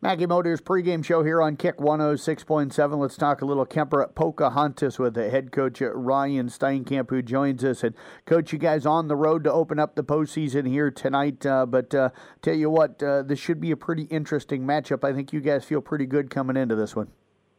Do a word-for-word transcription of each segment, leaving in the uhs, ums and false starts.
Mackey Motors pregame show here on Kick one oh six point seven. Let's talk a little Kemper at Pocahontas with the head coach Ryan Steinkamp, who joins us. And Coach, you guys on the road to open up the postseason here tonight. Uh, but uh, tell you what, uh, this should be a pretty interesting matchup. I think you guys feel pretty good coming into this one.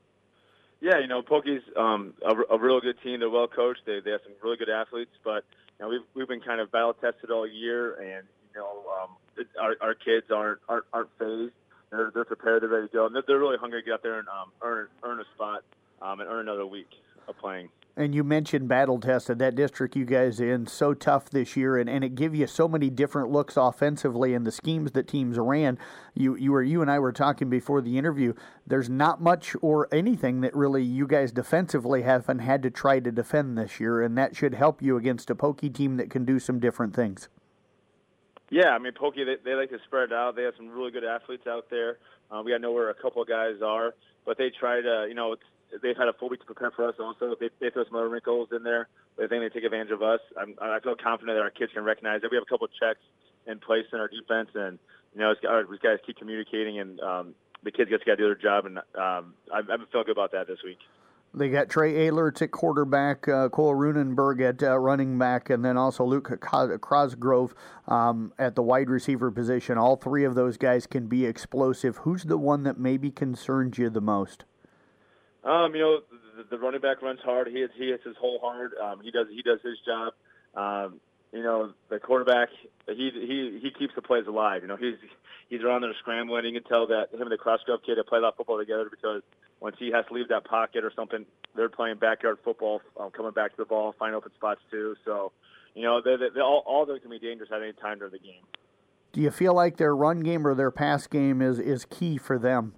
Yeah, you know, Pokey's um, a, a real good team. They're well coached. They they have some really good athletes. But you know, we've we've been kind of battle tested all year, and you know, um, it, our our kids aren't aren't, aren't phased. They're, they're prepared. They're ready to go. And they're, they're really hungry to get out there and um, earn earn a spot um, and earn another week of playing. And you mentioned battle tested, that district you guys are in, so tough this year, and, and it give you so many different looks offensively and the schemes that teams ran. You you were you and I were talking before the interview. There's not much or anything that really you guys defensively haven't had to try to defend this year, and that should help you against a Pokey team that can do some different things. Yeah, I mean, Pokey, they, they like to spread out. They have some really good athletes out there. Uh, we got to know where a couple of guys are, but they try to, you know, it's, they've had a full week to prepare for us also. They, they throw some other wrinkles in there, but I think they take advantage of us. I'm, I feel confident that our kids can recognize that. We have a couple of checks in place in our defense, and, you know, it's, our, these guys keep communicating, and um, the kids get to do their job, and um, I've, I've felt good about that this week. They got Trey Ehlert at quarterback, uh, Cole Runenberg at uh, running back, and then also Luke Crosgrove um, at the wide receiver position. All three of those guys can be explosive. Who's the one that maybe concerns you the most? Um, you know, the, the running back runs hard. He hits, he hits his whole hard. Um, he does he does his job. Um, you know, the quarterback, he he he keeps the plays alive. You know, he's he's around there scrambling. You can tell that him and the Crosgrove kid have played a lot of football together, because once he has to leave that pocket or something, they're playing backyard football, um, coming back to the ball, find open spots too. So, you know, they they all all of them can be dangerous at any time during the game. Do you feel like their run game or their pass game is, is key for them?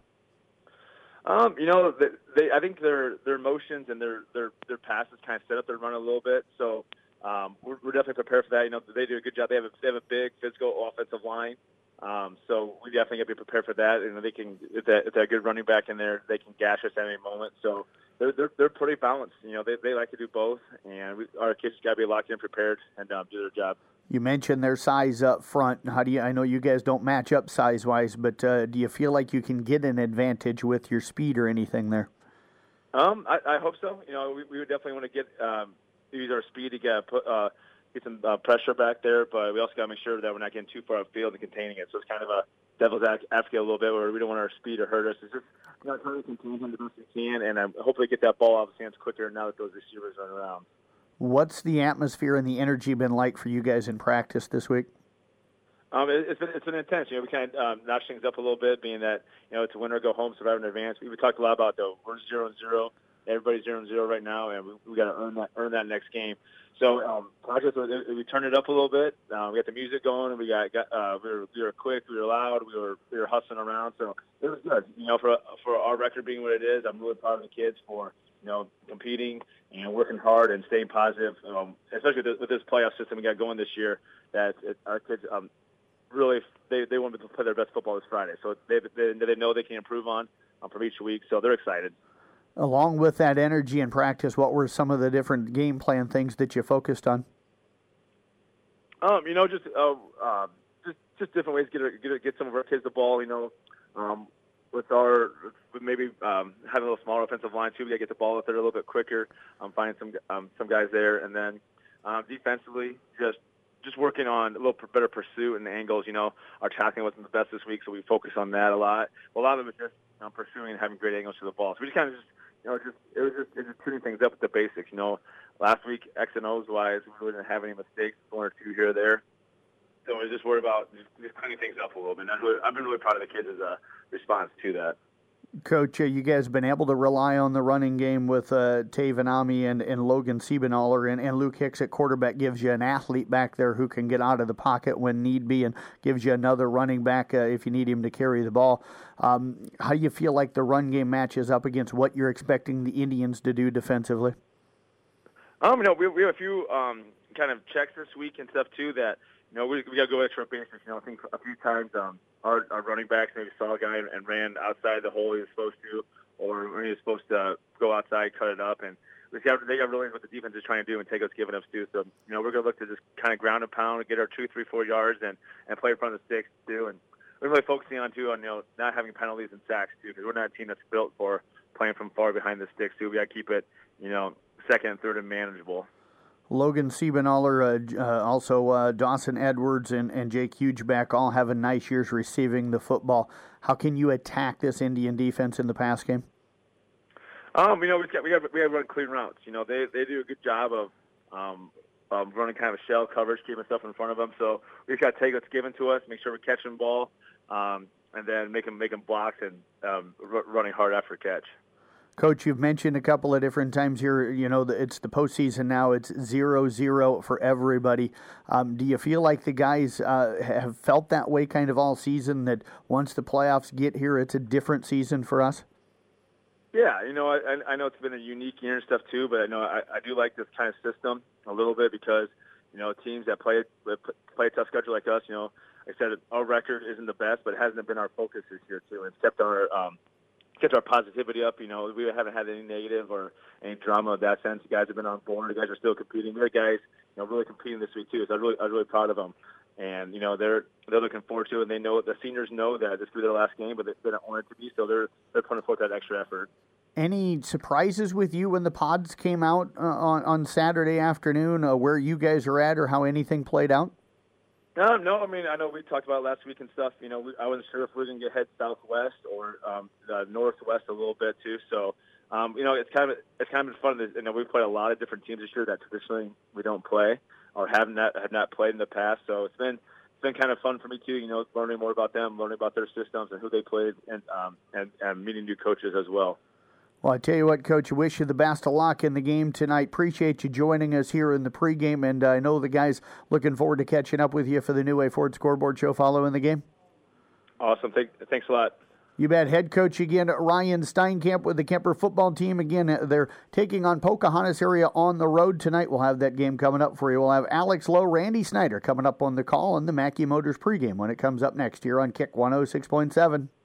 Um, you know, they, they I think their their motions and their their their passes kind of set up their run a little bit. So um, we're, we're definitely prepared for that. You know, they do a good job. They have a, they have a big physical offensive line. Um, so we definitely got to be prepared for that. And they can, if that if they're a good running back in there, they can gash us at any moment. So they're they're, they're pretty balanced. You know, they they like to do both, and we, our kids got to be locked in, prepared, and um, do their job. You mentioned their size up front. How do you? I know you guys don't match up size wise, but uh, do you feel like you can get an advantage with your speed or anything there? Um, I, I hope so. You know, we, we would definitely want to get um, use our speed to get put. Uh, get some uh, pressure back there, but we also got to make sure that we're not getting too far upfield and containing it. So it's kind of a devil's advocate a little bit, where we don't want our speed to hurt us. It's just, you know, trying to contain him the best we can, and um, hopefully get that ball out of his hands quicker now that those receivers are around. What's the atmosphere and the energy been like for you guys in practice this week? Um, it, it's been it's been intense. You know, we kind of um, notched things up a little bit, being that, you know, it's a win or go home, survive in advance. We, we talked a lot about, though, we're zero and zero. Everybody's zero and zero right now, and we, we got to earn that earn that next game. So um, practice, we turned it up a little bit. Uh, we got the music going, and we got, got uh, we were we were quick, we were loud, we were we were hustling around. So it was good. You know, for for our record being what it is, I'm really proud of the kids for, you know, competing and working hard and staying positive. Um, especially with this, with this playoff system we got going this year, that it, our kids um, really they they want to play their best football this Friday. So they they, they know they can improve on um, from each week. So they're excited. Along with that energy in practice, what were some of the different game plan things that you focused on? Um, you know, just uh, uh, just just different ways to get get get some of our kids the ball. You know, um, with our with maybe um, having a little smaller offensive line too, we got to get the ball out there a little bit quicker. Um, finding some um, some guys there, and then um, defensively, just just working on a little better pursuit and angles. You know, our tackling wasn't the best this week, so we focus on that a lot. Well, a lot of it was just um, pursuing and having great angles to the ball. So we just kind of just You know, just it was just it was just tuning things up with the basics. You know, last week X and O's wise, we really didn't have any mistakes, one or two here or there. So we're just worried about just, just cleaning things up a little bit. And I've, really, I've been really proud of the kids' uh, response to that. Coach, uh, you guys have been able to rely on the running game with uh, Taven Ami and, and Logan Siebenaller, and, and Luke Hicks at quarterback gives you an athlete back there who can get out of the pocket when need be, and gives you another running back uh, if you need him to carry the ball. Um, how do you feel like the run game matches up against what you're expecting the Indians to do defensively? Um, you know, we, we have a few um, kind of checks this week and stuff too that, you know, we, we got to go extra basics. You know, I think a few times um, our, our running backs maybe saw a guy and ran outside the hole he was supposed to, or he was supposed to go outside, cut it up, and we got, they got realized what the defense is trying to do and take us giving up too. So, you know, we're going to look to just kind of ground and pound, get our two, three, four yards, and, and play in front of the sticks too. And we're really focusing on too on you know not having penalties and sacks too, because we're not a team that's built for playing from far behind the sticks too. We got to keep it you know second and third and manageable. Logan Siebenthaler, uh, uh, also uh, Dawson Edwards and, and Jake Hugeback all having nice years receiving the football. How can you attack this Indian defense in the pass game? Um, you know, we got we got we got to run clean routes. You know, they they do a good job of um, um, running kind of a shell coverage, keeping stuff in front of them. So we just got to take what's given to us, make sure we're catching the ball, um, and then make them make them blocks and um, r- running hard after catch. Coach, you've mentioned a couple of different times here, you know, it's the postseason now. It's zero zero for everybody. Um, do you feel like the guys uh, have felt that way kind of all season, that once the playoffs get here, it's a different season for us? Yeah, you know, I, I know it's been a unique year and stuff too, but I know I, I do like this kind of system a little bit because, you know, teams that play play a tough schedule like us, you know, like I said, our record isn't the best, but it hasn't been our focus this year too. It's kept our um, kept our positivity up. You know, we haven't had any negative or any drama of that sense. The guys have been on board. The guys are still competing. The guys, you know, really competing this week too. So I was really, I was really proud of them. And you know, they're they're looking forward to it. And they know the seniors know that this will be their last game, but they, they don't want it to be. So they're they're putting forth that extra effort. Any surprises with you when the pods came out uh, on on Saturday afternoon? Uh, where you guys are at, or how anything played out? No, no. I mean, I know we talked about it last week and stuff. You know, we, I wasn't sure if we were going to head southwest or um, uh, northwest a little bit too. So, um, you know, it's kind of it's kind of been fun. To, you know, we played a lot of different teams this year that traditionally we don't play or have not have not played in the past. So it's been it's been kind of fun for me too. You know, learning more about them, learning about their systems and who they played, and um, and, and meeting new coaches as well. Well, I tell you what, Coach, I wish you the best of luck in the game tonight. Appreciate you joining us here in the pregame, and uh, I know the guys looking forward to catching up with you for the New Way Ford Scoreboard Show following the game. Awesome. Thank, thanks a lot. You bet. Head coach again, Ryan Steinkamp with the Kemper football team. Again, they're taking on Pocahontas area on the road tonight. We'll have that game coming up for you. We'll have Alex Lowe, Randy Snyder coming up on the call, and the Mackey Motors pregame when it comes up next here on Kick one oh six point seven.